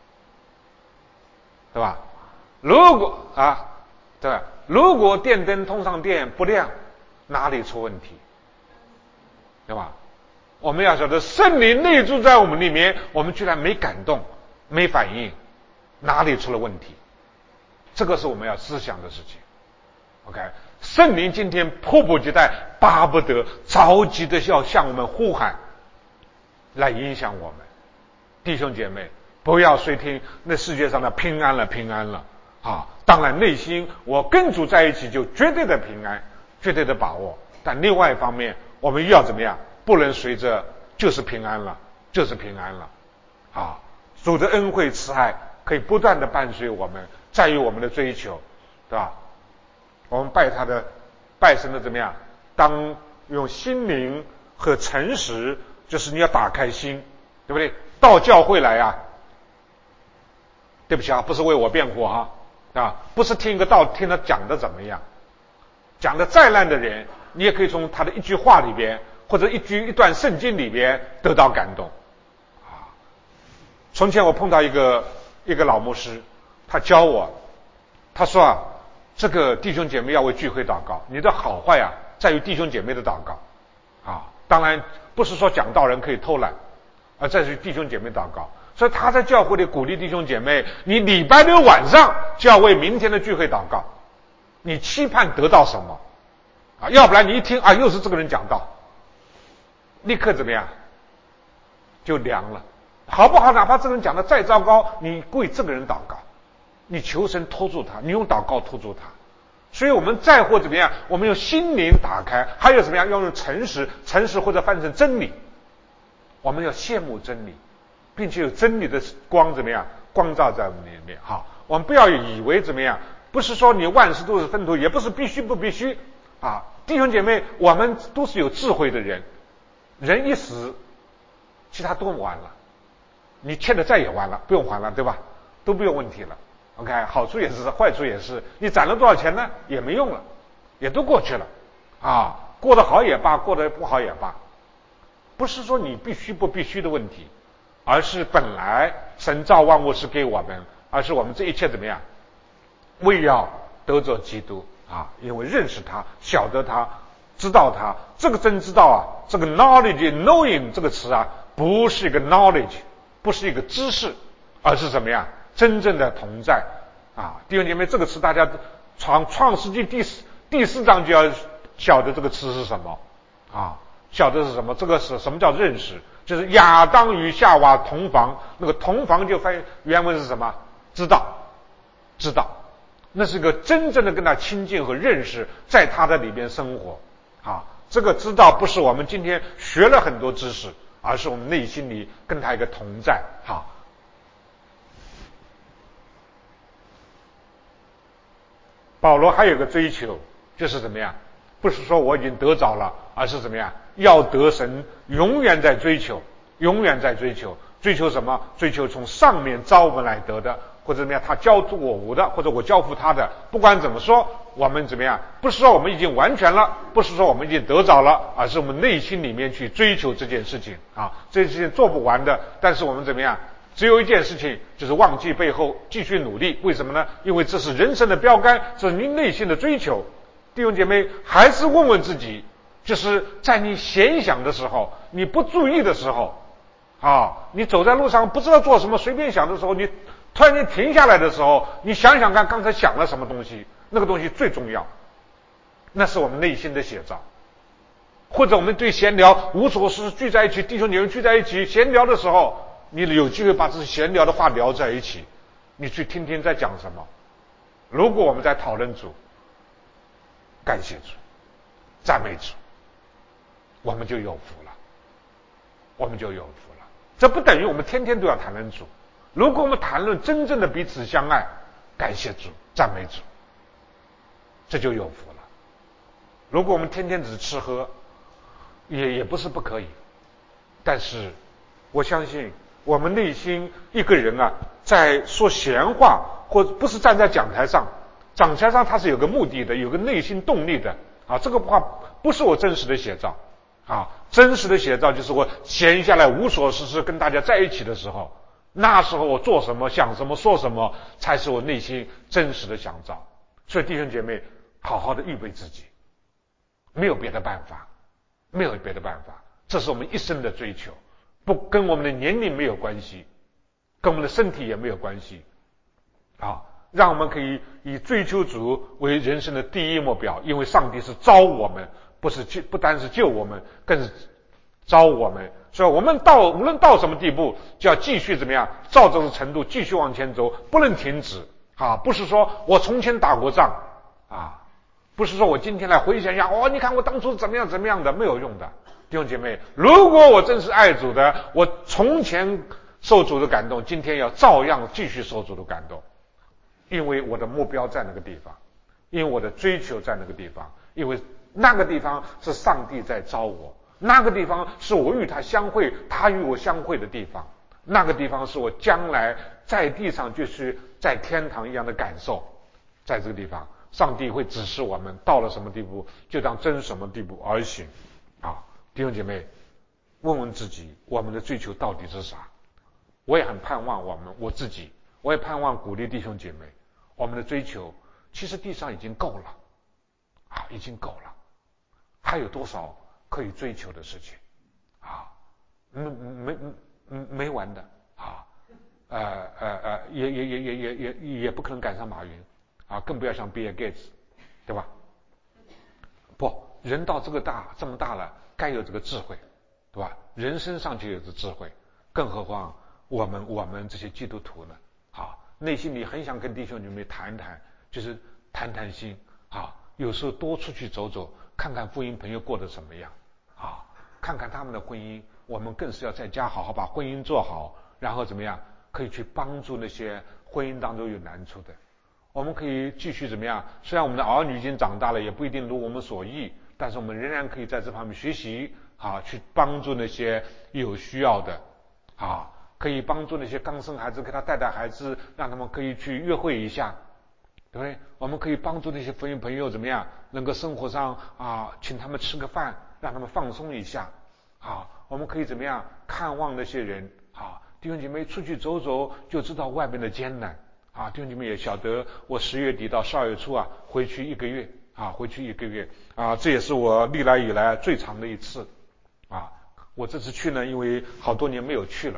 对吧？如果啊，对吧？如果电灯通上电不亮，哪里出问题？对吧？我们要晓得圣灵内住在我们里面，我们居然没感动、没反应，哪里出了问题？这个是我们要思想的事情。OK， 圣灵今天迫不及待、巴不得、着急的要向我们呼喊，来影响我们。弟兄姐妹，不要随听那世界上的平安了，平安了啊！当然，内心我跟主在一起就绝对的平安，绝对的把握。但另外一方面，我们又要怎么样？不能随着就是平安了，就是平安了啊！主的恩惠慈爱可以不断的伴随我们，在于我们的追求，对吧？我们拜他的拜神的怎么样？当用心灵和诚实，就是你要打开心，对不对？到教会来啊，对不起啊，不是为我辩护啊，啊，不是听个道，听他讲的怎么样，讲的再烂的人，你也可以从他的一句话里边，或者一句一段圣经里边得到感动啊。从前我碰到一个一个老牧师，他教我，他说啊，这个弟兄姐妹要为聚会祷告，你的好坏啊，在于弟兄姐妹的祷告啊。当然不是说讲道人可以偷懒，而在于弟兄姐妹祷告。所以他在教会里鼓励弟兄姐妹，你礼拜六晚上就要为明天的聚会祷告，你期盼得到什么啊？要不然你一听啊，又是这个人讲道，立刻怎么样？就凉了，好不好？哪怕这个人讲的再糟糕，你为这个人祷告，你求神托住他，你用祷告托住他。所以我们再或怎么样，我们用心灵打开，还有怎么样？要用诚实，诚实或者翻成真理。我们要羡慕真理，并且有真理的光怎么样？光照在我们里面。好，我们不要以为怎么样？不是说你万事都是粪土，也不是必须不必须啊！弟兄姐妹，我们都是有智慧的人，人一死，其他都完了，你欠的债也完了，不用还了，对吧？都没有问题了。OK， 好处也是，坏处也是，你攒了多少钱呢？也没用了，也都过去了啊！过得好也罢，过得不好也罢，不是说你必须不必须的问题，而是本来神造万物是给我们，而是我们这一切怎么样？为要得着基督啊！因为认识他，晓得他，知道他，这个真知道啊！这个 knowledge knowing 这个词啊，不是一个 knowledge， 不是一个知识，而是什么呀？真正的同在啊！弟兄姐妹，这个词大家创创世纪第四第四章就要晓得这个词是什么啊？晓得是什么？这个是什么叫认识？就是亚当与夏娃同房，那个同房就翻译原文是什么？知道，知道，那是个真正的跟他亲近和认识，在他的里边生活啊。这个知道不是我们今天学了很多知识，而是我们内心里跟他一个同在哈。保罗还有个追求，就是怎么样？不是说我已经得着了，而是怎么样？要得神，永远在追求，永远在追求，追求什么？追求从上面招我们来得的，或者怎么样？他交付我的，或者我交付他的。不管怎么说，我们怎么样？不是说我们已经完全了，不是说我们已经得着了，而是我们内心里面去追求这件事情啊。这件事情做不完的，但是我们怎么样？只有一件事情，就是忘记背后，继续努力。为什么呢？因为这是人生的标杆，这是你内心的追求。弟兄姐妹，还是问问自己，就是在你闲想的时候，你不注意的时候啊，你走在路上不知道做什么，随便想的时候，你突然间停下来的时候，你想想看刚才想了什么东西，那个东西最重要，那是我们内心的写照。或者我们对闲聊无所事聚在一起，弟兄姐妹聚在一起闲聊的时候，你有机会把这闲聊的话聊在一起，你去听听在讲什么。如果我们在讨论主，感谢主，赞美主，我们就有福了，我们就有福了。这不等于我们天天都要谈论主。如果我们谈论真正的彼此相爱，感谢主，赞美主，这就有福了。如果我们天天只吃喝，也也不是不可以，但是我相信我们内心一个人啊，在说闲话，或不是站在讲台上，讲台上他是有个目的的，有个内心动力的啊。这个话不是我真实的写照啊，真实的写照就是我闲下来无所事事跟大家在一起的时候，那时候我做什么想什么说什么，才是我内心真实的想照。所以弟兄姐妹，好好的预备自己，没有别的办法，没有别的办法，这是我们一生的追求，不跟我们的年龄没有关系，跟我们的身体也没有关系啊。让我们可以以追求主为人生的第一目标，因为上帝是招我们，不是救，不单是救我们，更是招我们。所以我们到无论到什么地步，就要继续怎么样，照这个程度继续往前走，不能停止啊！不是说我从前打过仗啊，不是说我今天来回想一下，哦，你看我当初怎么样怎么样的，没有用的。弟兄姐妹，如果我真是爱主的，我从前受主的感动，今天要照样继续受主的感动。因为我的目标在那个地方，因为我的追求在那个地方，因为那个地方是上帝在招我，那个地方是我与他相会，他与我相会的地方，那个地方是我将来在地上就是在天堂一样的感受。在这个地方，上帝会指示我们到了什么地步，就当真什么地步而行啊！弟兄姐妹，问问自己，我们的追求到底是啥？我也很盼望我们我自己，我也盼望鼓励弟兄姐妹。我们的追求其实地上已经够了啊，已经够了，还有多少可以追求的事情啊？没没没没完的啊！呃呃呃，也也也也也也也不可能赶上马云啊，更不要像比尔盖茨，对吧？不，人到这个大这么大了，该有这个智慧，对吧？人身上就有这智慧，更何况我们我们这些基督徒呢？啊，内心里很想跟弟兄姐妹谈谈，就是谈谈心啊。有时候多出去走走，看看福音朋友过得怎么样啊，看看他们的婚姻。我们更是要在家好好把婚姻做好，然后怎么样可以去帮助那些婚姻当中有难处的。我们可以继续怎么样？虽然我们的儿女已经长大了，也不一定如我们所意，但是我们仍然可以在这方面学习啊，去帮助那些有需要的啊。可以帮助那些刚生孩子，给他带带孩子，让他们可以去约会一下，对不对？我们可以帮助那些福音朋友怎么样，能够生活上啊，请他们吃个饭，让他们放松一下啊。我们可以怎么样看望那些人啊？弟兄姐妹出去走走，就知道外面的艰难啊。弟兄姐妹也晓得，我十月底到十二月初啊，回去一个月啊，回去一个月啊，这也是我历来以来最长的一次啊。我这次去呢，因为好多年没有去了。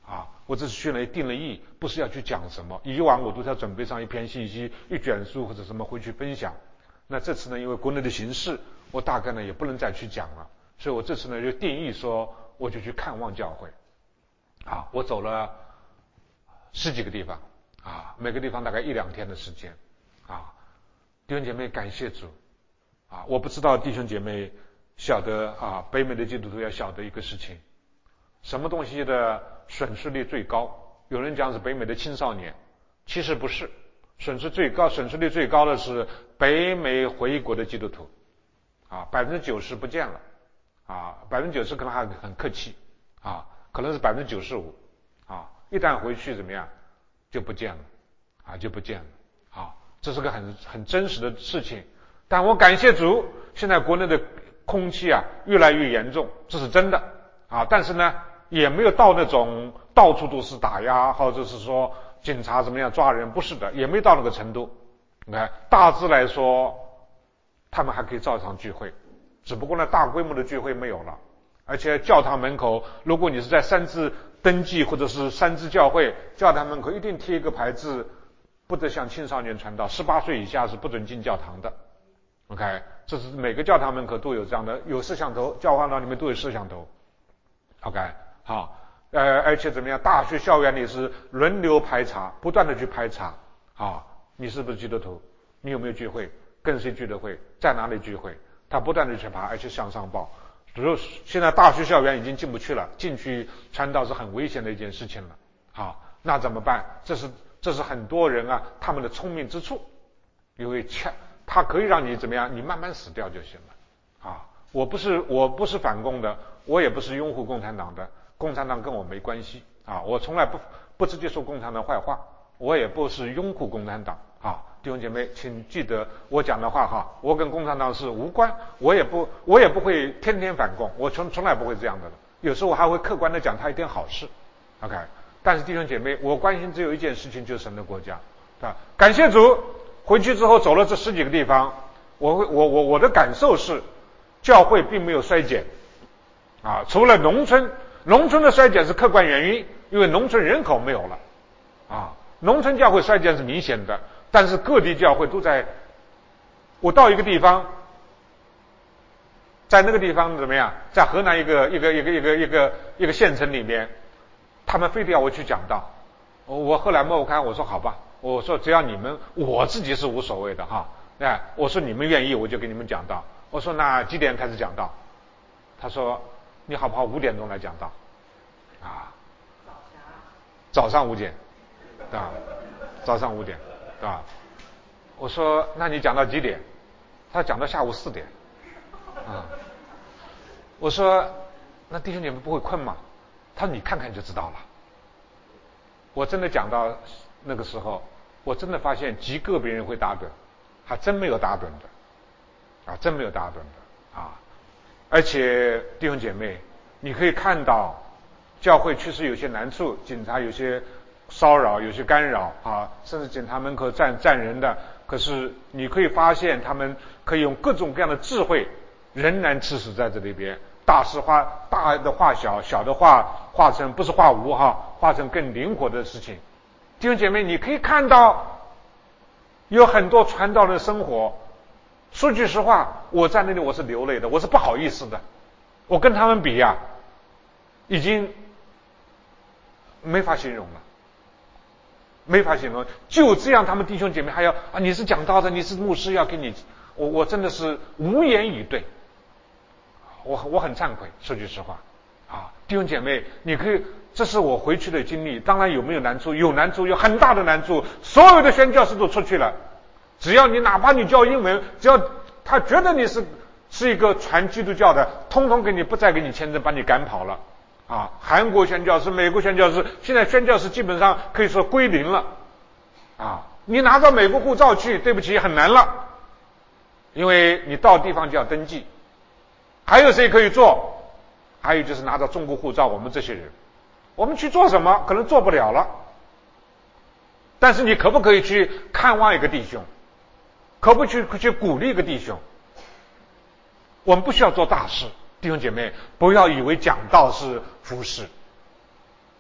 啊，我这次去了定了义，不是要去讲什么，以往我都是要准备上一篇信息、一卷书或者什么回去分享。那这次呢，因为国内的形势，我大概呢也不能再去讲了，所以我这次呢就定义说，我就去看望教会。啊，我走了十几个地方，啊，每个地方大概一两天的时间。啊，弟兄姐妹，感谢主。啊，我不知道弟兄姐妹晓得啊，北美的基督徒要晓得一个事情，什么东西的损失率最高？有人讲是北美的青少年，其实不是，损失最高、损失率最高的是北美回国的基督徒。啊，百分之九十不见了。啊，百分之九十可能还很客气。啊，可能是百分之九十五。啊，一旦回去怎么样，就不见了。啊，就不见了。啊，这是个很很真实的事情。但我感谢主，现在国内的空气啊越来越严重，这是真的啊。但是呢，也没有到那种到处都是打压，或者是说警察怎么样抓人，不是的，也没到那个程度。你看，大致来说，他们还可以照常聚会，只不过呢，大规模的聚会没有了。而且教堂门口，如果你是在三自登记或者是三自教会，教堂门口一定贴一个牌子，不得向青少年传道，十八岁以下是不准进教堂的。OK， 这是每个教堂门口都有这样的，有摄像头，教堂里面都有摄像头。OK， 好，呃，而且怎么样？大学校园里是轮流排查，不断的去排查。啊，你是不是基督徒？你有没有聚会？跟谁聚的会？在哪里聚会？他不断的去查，而且向上报。只有现在大学校园已经进不去了，进去传道是很危险的一件事情了。好，那怎么办？这是这是很多人啊他们的聪明之处，因为恰。它可以让你怎么样？你慢慢死掉就行了。啊，我不是我不是反共的，我也不是拥护共产党的，共产党跟我没关系啊，我从来不不直接说共产党坏话，我也不是拥护共产党啊，弟兄姐妹，请记得我讲的话哈，我跟共产党是无关，我也不我也不会天天反共，我从从来不会这样的，有时候我还会客观的讲他一点好事 ，OK， 但是弟兄姐妹，我关心只有一件事情，就是神的国家，对吧？感谢主。回去之后走了这十几个地方，我会我我我的感受是，教会并没有衰减，啊，除了农村，农村的衰减是客观原因，因为农村人口没有了，啊，农村教会衰减是明显的，但是各地教会都在。我到一个地方，在那个地方怎么样？在河南一个一个一个一个一个一个县城里面，他们非得要我去讲道，我后来默看，我说好吧。我说只要你们，我自己是无所谓的哈。哎，我说你们愿意，我就给你们讲道。我说那几点开始讲道？他说你好不好五点钟来讲道？啊，早上五点，对吧？早上五点，对吧？我说那你讲到几点？他讲到下午四点。啊，我说那弟兄姐妹不会困吗？他说你看看就知道了。我真的讲到那个时候。我真的发现极个别人会打盹，还真没有打盹的，啊，真没有打盹的啊！而且弟兄姐妹，你可以看到，教会确实有些难处，警察有些骚扰，有些干扰啊，甚至警察门口站站人的。可是你可以发现，他们可以用各种各样的智慧，仍然持守在这里边。大事化大的化小，小的化化成不是化无哈，化成更灵活的事情。弟兄姐妹，你可以看到有很多传道人的生活。说句实话，我在那里我是流泪的，我是不好意思的。我跟他们比呀、啊，已经没法形容了，没法形容。就这样，他们弟兄姐妹还要啊，你是讲道的，你是牧师，要给你，我我真的是无言以对。我我很忏悔，说句实话啊，弟兄姐妹，你可以。这是我回去的经历，当然有没有难处？有难处，有很大的难处。所有的宣教士都出去了，只要你哪怕你教英文，只要他觉得你是是一个传基督教的，通通给你不再给你签证，把你赶跑了。啊，韩国宣教士、美国宣教士，现在宣教士基本上可以说归零了。啊，你拿着美国护照去，对不起，很难了，因为你到地方就要登记。还有谁可以做？还有就是拿着中国护照，我们这些人。我们去做什么？可能做不了了。但是你可不可以去看望一个弟兄？可不去去鼓励一个弟兄？我们不需要做大事，弟兄姐妹，不要以为讲道是服侍。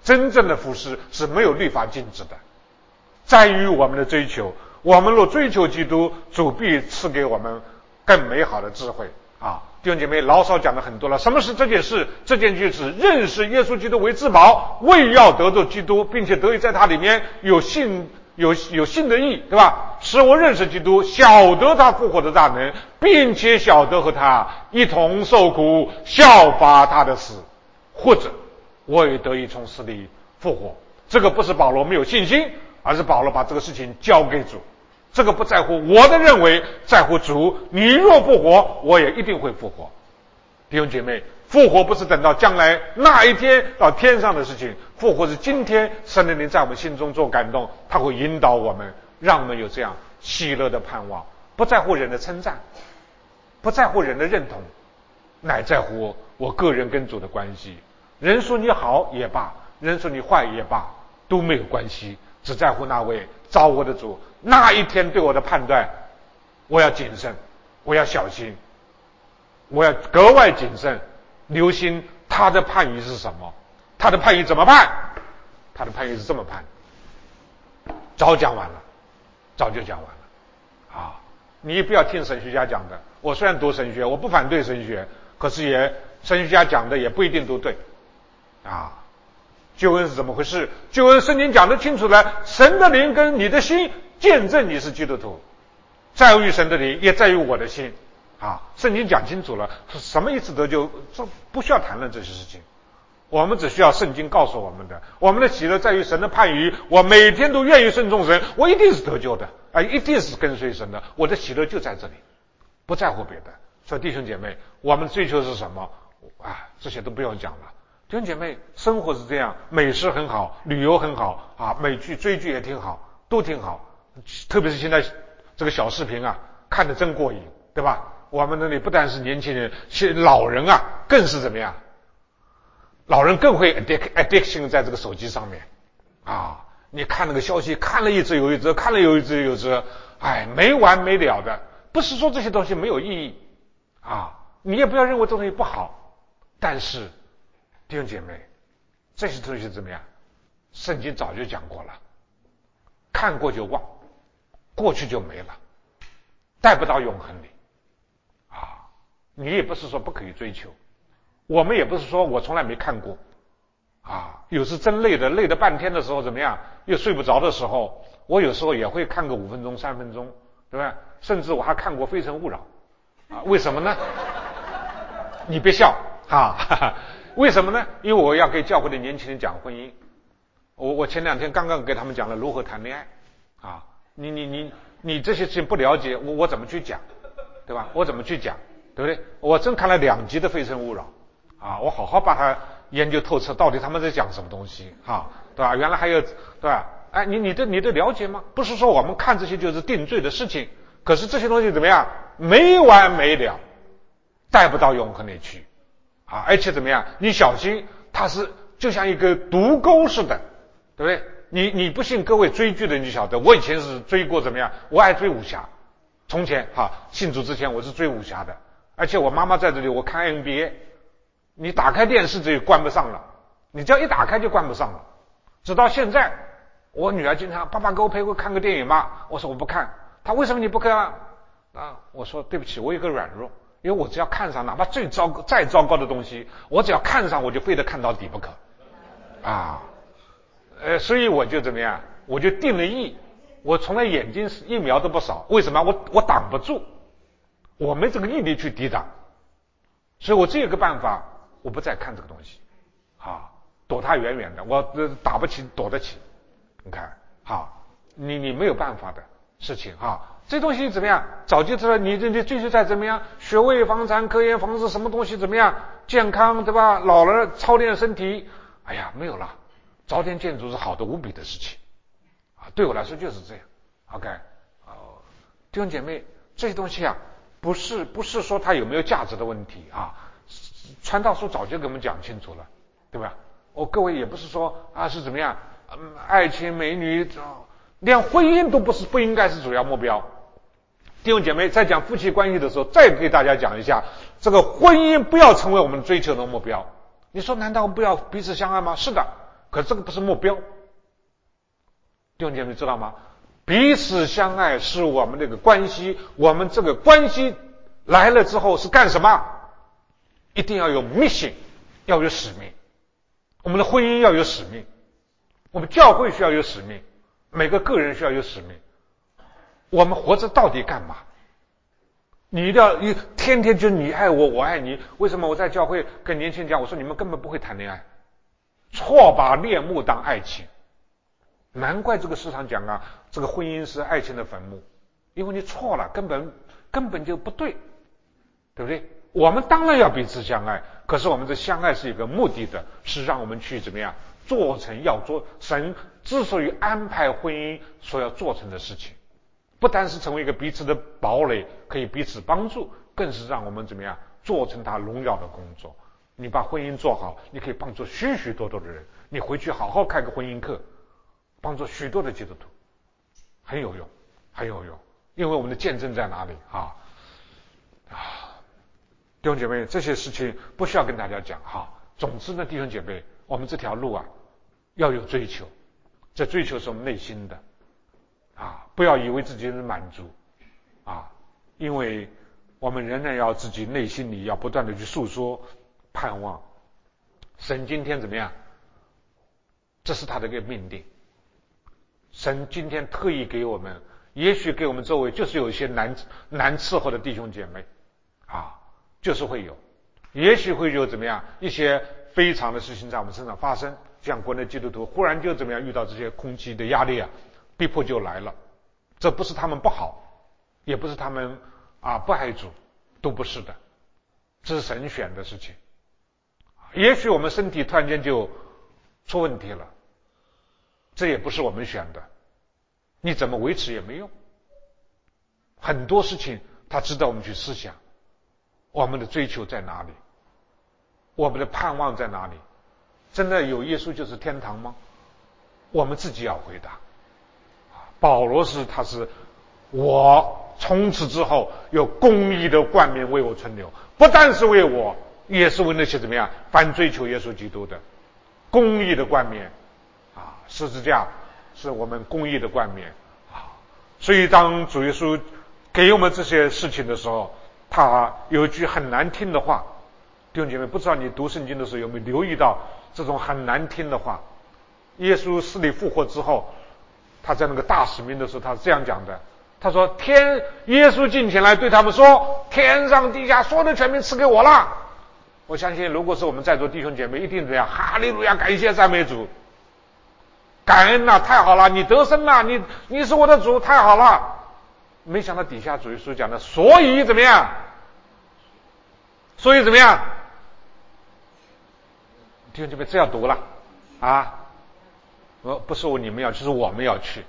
真正的服侍是没有律法禁止的，在于我们的追求。我们若追求基督，主必赐给我们更美好的智慧啊！弟兄姐妹，老少讲的很多了。什么是这件事？这件事是认识耶稣基督为至宝，为要得着基督，并且得以在他里面有信有有信的义，对吧？使我认识基督，晓得他复活的大能，并且晓得和他一同受苦，效法他的死，或者我也得以从死里复活。这个不是保罗没有信心，而是保罗把这个事情交给主。这个不在乎我的认为，在乎主。你若复活，我也一定会复活。弟兄姐妹，复活不是等到将来那一天到天上的事情，复活是今天圣灵在我们心中做感动，他会引导我们，让我们有这样喜乐的盼望。不在乎人的称赞，不在乎人的认同，乃在乎我个人跟主的关系。人说你好也罢，人说你坏也罢，都没有关系，只在乎那位造我的主。那一天对我的判断，我要谨慎，我要小心，我要格外谨慎，留心他的判语是什么，他的判语怎么判？他的判语是这么判。早讲完了，早就讲完了啊！你不要听神学家讲的。我虽然读神学，我不反对神学，可是也神学家讲的也不一定都对啊。救恩是怎么回事？救恩圣经讲得清楚了，神的灵跟你的心见证你是基督徒，在于神的灵，也在于我的心啊。圣经讲清楚了，什么意思得救，这不需要谈论这些事情。我们只需要圣经告诉我们的，我们的喜乐在于神的判语。我每天都愿意顺从神，我一定是得救的啊，一定是跟随神的。我的喜乐就在这里，不在乎别的。所以弟兄姐妹，我们追求是什么啊？这些都不用讲了。弟兄姐妹，生活是这样，美食很好，旅游很好啊，美剧追剧也挺好，都挺好。特别是现在这个小视频啊，看得真过瘾，对吧？我们那里不但是年轻人，现老人啊更是怎么样？老人更会 addic addiction 在这个手机上面啊！你看那个消息，看了一则有一则，看了有一则有一则，哎，没完没了的。不是说这些东西没有意义啊，你也不要认为这东西不好，但是弟兄姐妹，这些东西怎么样？圣经早就讲过了，看过就忘，过去就没了，带不到永恒里啊！你也不是说不可以追求，我们也不是说我从来没看过啊。有时真累的，累得半天的时候怎么样？又睡不着的时候，我有时候也会看个五分钟、三分钟，对吧？甚至我还看过《非诚勿扰》啊。为什么呢？你别笑啊！哈哈，为什么呢？因为我要给教会的年轻人讲婚姻。我我前两天刚刚给他们讲了如何谈恋爱啊。你你你你这些事情不了解，我我怎么去讲，对吧？我怎么去讲，对不对？我真看了两集的《非诚勿扰》啊，我好好把它研究透彻，到底他们在讲什么东西啊，对吧？原来还有，对吧？哎，你你的你的了解吗？不是说我们看这些就是定罪的事情，可是这些东西怎么样？没完没了，带不到永恒里去啊！而且怎么样？你小心，它是就像一个毒钩似的，对不对？你你不信，各位追剧的你就晓得，我以前是追过怎么样？我爱追武侠，从前哈信主之前我是追武侠的，而且我妈妈在这里，我看 N B A， 你打开电视这就关不上了，你只要一打开就关不上了。直到现在，我女儿经常爸爸给我陪我看个电影嘛，我说我不看，她为什么你不看啊？啊，我说对不起，我有个软弱，因为我只要看上，哪怕最糟糕再糟糕的东西，我只要看上，我就非得看到底不可啊。呃，所以我就怎么样，我就定了义，我从来眼睛一瞄都不少。为什么？我我挡不住，我没这个毅力去抵挡，所以我只有个办法，我不再看这个东西啊，躲它远远的，我打不起，躲得起。你看，好，你你没有办法的事情啊，这东西怎么样？早就知道你你追求在怎么样，学位、房产、科研、房子，什么东西怎么样？健康对吧？老了操练身体，哎呀，没有了。早点建筑是好的无比的事情啊，对我来说就是这样。OK， 哦，弟兄姐妹，这些东西啊，不是不是说它有没有价值的问题啊，传道书早就给我们讲清楚了，对吧？我、哦、各位也不是说啊是怎么样，嗯，爱情美女，连婚姻都不是不应该是主要目标。弟兄姐妹，在讲夫妻关系的时候，再给大家讲一下，这个婚姻不要成为我们追求的目标。你说难道不要彼此相爱吗？是的。 可这个不是目标。弟兄姐妹知道吗？彼此相爱是我们这个关系，我们这个关系来了之后是干什么？一定要有 mission， 要有使命。我们的婚姻要有使命，我们教会需要有使命，每个个人需要有使命。我们活着到底干嘛？你一定要一天天就你爱我，我爱你。为什么我在教会跟年轻人讲，我说你们根本不会谈恋爱，错把恋慕当爱情。难怪这个市场讲啊，这个婚姻是爱情的坟墓，因为你错了，根本根本就不对，对不对？我们当然要彼此相爱，可是我们的相爱是有个目的的，是让我们去怎么样做成要做神之所以安排婚姻所要做成的事情，不单是成为一个彼此的堡垒，可以彼此帮助，更是让我们怎么样做成他荣耀的工作。你把婚姻做好，你可以帮助许许多多的人。你回去好好开个婚姻课，帮助许多的基督徒，很有用，很有用。因为我们的见证在哪里啊？啊，弟兄姐妹，这些事情不需要跟大家讲哈。总之呢，弟兄姐妹，我们这条路啊，要有追求，这追求是我们内心的啊，不要以为自己能满足啊，因为我们仍然要自己内心里要不断的去诉说盼望。神今天怎么样？这是他的一个命令。神今天特意给我们，也许给我们周围就是有一些难难伺候的弟兄姐妹啊，就是会有，也许会有怎么样一些非常的事情在我们身上发生，像国内基督徒忽然就怎么样遇到这些空气的压力啊，逼迫就来了。这不是他们不好，也不是他们啊不爱主，都不是的，这是神选的事情。也许我们身体突然间就出问题了，这也不是我们选的，你怎么维持也没用。很多事情他值得我们去思想，我们的追求在哪里，我们的盼望在哪里？真的有耶稣就是天堂吗？我们自己要回答。保罗是他是我从此之后有公义的冠冕为我存留，不但是为我，也是为那些怎么样凡追求耶稣基督的。公义的冠冕啊，十字架是我们公义的冠冕啊。所以当主耶稣给我们这些事情的时候，他有一句很难听的话。弟兄姐妹，不知道你读圣经的时候有没有留意到这种很难听的话？耶稣死里复活之后，他在那个大使命的时候，他是这样讲的。他说天，耶稣进前来对他们说，天上地下所有的权柄赐给我了。我相信如果是我们在座弟兄姐妹，一定这样，哈利路亚，感谢赞美主，感恩呐、啊，太好了，你得生了，你你是我的主，太好了。没想到底下主耶稣讲的，所以怎么样？所以怎么样？弟兄姐妹，这要读了啊！我不是我你们要，就是我们要去。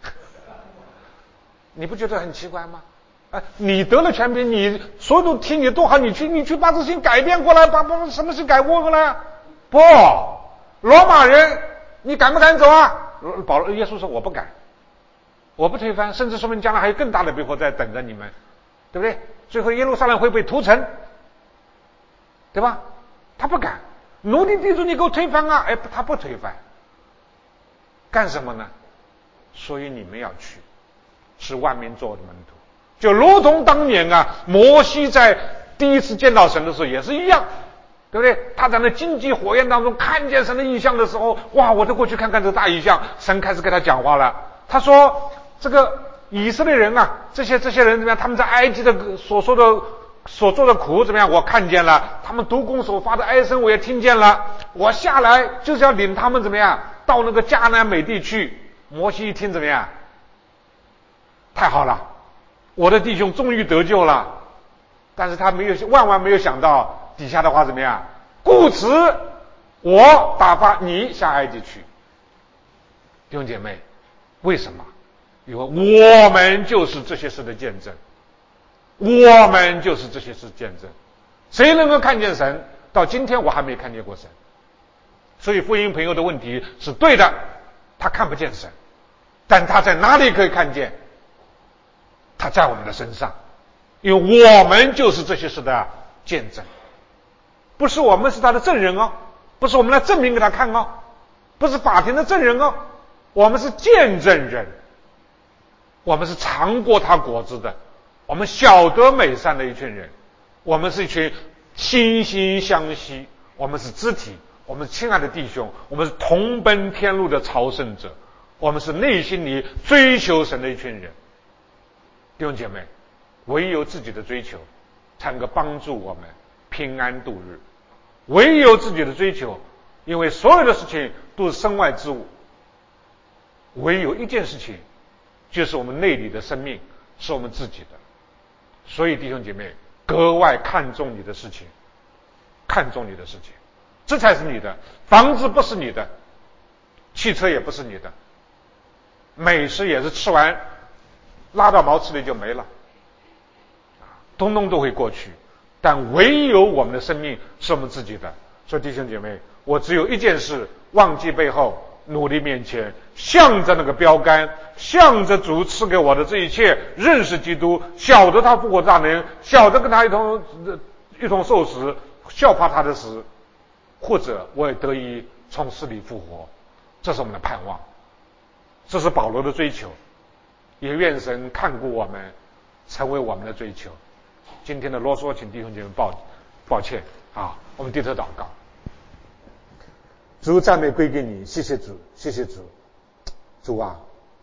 你不觉得很奇怪吗？啊，你得了权柄，你所有都听你多好，你去你去把这事情改变过来，把把什么事改过来？不，罗马人，你敢不敢走啊？保罗耶稣说我不敢，我不推翻，甚至说明将来还有更大的逼迫在等着你们，对不对？最后耶路撒冷会被屠城，对吧？他不敢，奴隶地主你给我推翻啊！哎，他不推翻，干什么呢？所以你们要去，是万民做我的门徒。就如同当年啊，摩西在第一次见到神的时候也是一样，对不对？他在那荆棘火焰当中看见神的异象的时候，哇，我就过去看看这大异象。神开始跟他讲话了，他说这个以色列人啊，这些这些人怎么样？他们在埃及的所说的所做的苦怎么样？我看见了，他们督工所发的哀声我也听见了。我下来就是要领他们怎么样到那个迦南美地去。摩西一听怎么样？太好了，我的弟兄终于得救了。但是他没有万万没有想到底下的话怎么样？故此我打发你下埃及去。弟兄姐妹，为什么？因为我们就是这些事的见证，我们就是这些事见证。谁能够看见神？到今天我还没看见过神。所以福音朋友的问题是对的，他看不见神，但他在哪里可以看见？他在我们的身上，因为我们就是这些事的见证。不是我们是他的证人哦，不是我们来证明给他看哦，不不是法庭的证人哦，我们是见证人，我们是尝过他果子的，我们晓得美善的一群人，我们是一群惺惺相惜，我们是肢体，我们是亲爱的弟兄，我们是同奔天路的朝圣者，我们是内心里追求神的一群人。弟兄姐妹，唯有自己的追求才能够帮助我们平安度日，唯有自己的追求，因为所有的事情都是身外之物，唯有一件事情，就是我们内里的生命是我们自己的。所以弟兄姐妹，格外看重你的事情，看重你的事情，这才是你的。房子不是你的，汽车也不是你的，美食也是吃完拉到毛池里就没了，通通都会过去，但唯有我们的生命是我们自己的。所以弟兄姐妹，我只有一件事，忘记背后，努力面前，向着那个标杆，向着主赐给我的这一切，认识基督，晓得他复活大能，晓得跟他一同一同受死，效法他的死，或者我也得以从死里复活。这是我们的盼望，这是保罗的追求，也愿神看顾我们，成为我们的追求。今天的啰嗦，请弟兄姐妹抱抱歉啊，我们低头祷告。主，赞美归给你，谢谢主，谢谢主。主啊，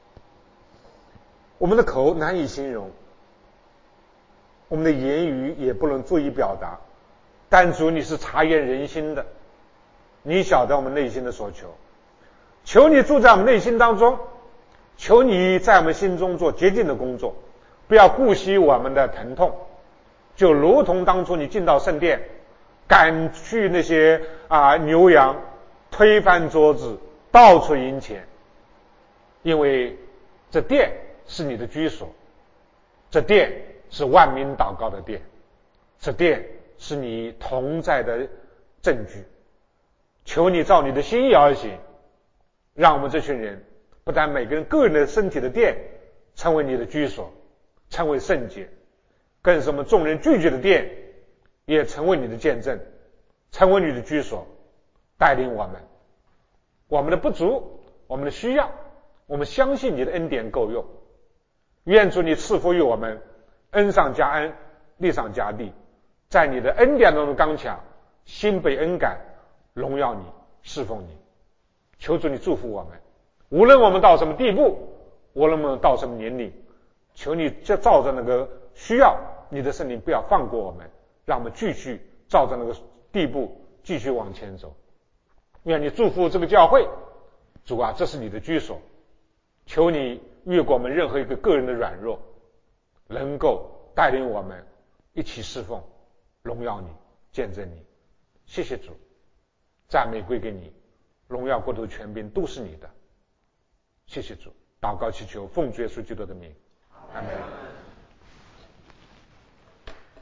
我们的口难以形容，我们的言语也不能足以表达，但主你是察验人心的，你晓得我们内心的所求，求你住在我们内心当中，求你在我们心中做洁净的工作，不要顾惜我们的疼痛，就如同当初你进到圣殿，赶去那些啊牛羊，推翻桌子，到处赢钱，因为这殿是你的居所，这殿是万民祷告的殿，这殿是你同在的证据。求你照你的心意而行，让我们这群人不但每个人个人的身体的殿成为你的居所，成为圣洁，更是我们众人聚集的殿也成为你的见证，成为你的居所，带领我们，我们的不足，我们的需要，我们相信你的恩典够用。愿主你赐福于我们，恩上加恩，利上加利，在你的恩典当中刚强，心被恩感，荣耀你，侍奉你。求主你祝福我们，无论我们到什么地步，无论我们到什么年龄，求你就照着那个需要，你的圣灵不要放过我们，让我们继续照着那个地步继续往前走。愿你祝福这个教会，主啊，这是你的居所，求你越过我们任何一个个人的软弱，能够带领我们一起侍奉，荣耀你，见证你。谢谢主，赞美归给你，荣耀国度权柄都是你的。谢谢主，祷告祈求奉主耶稣基督的名，阿门。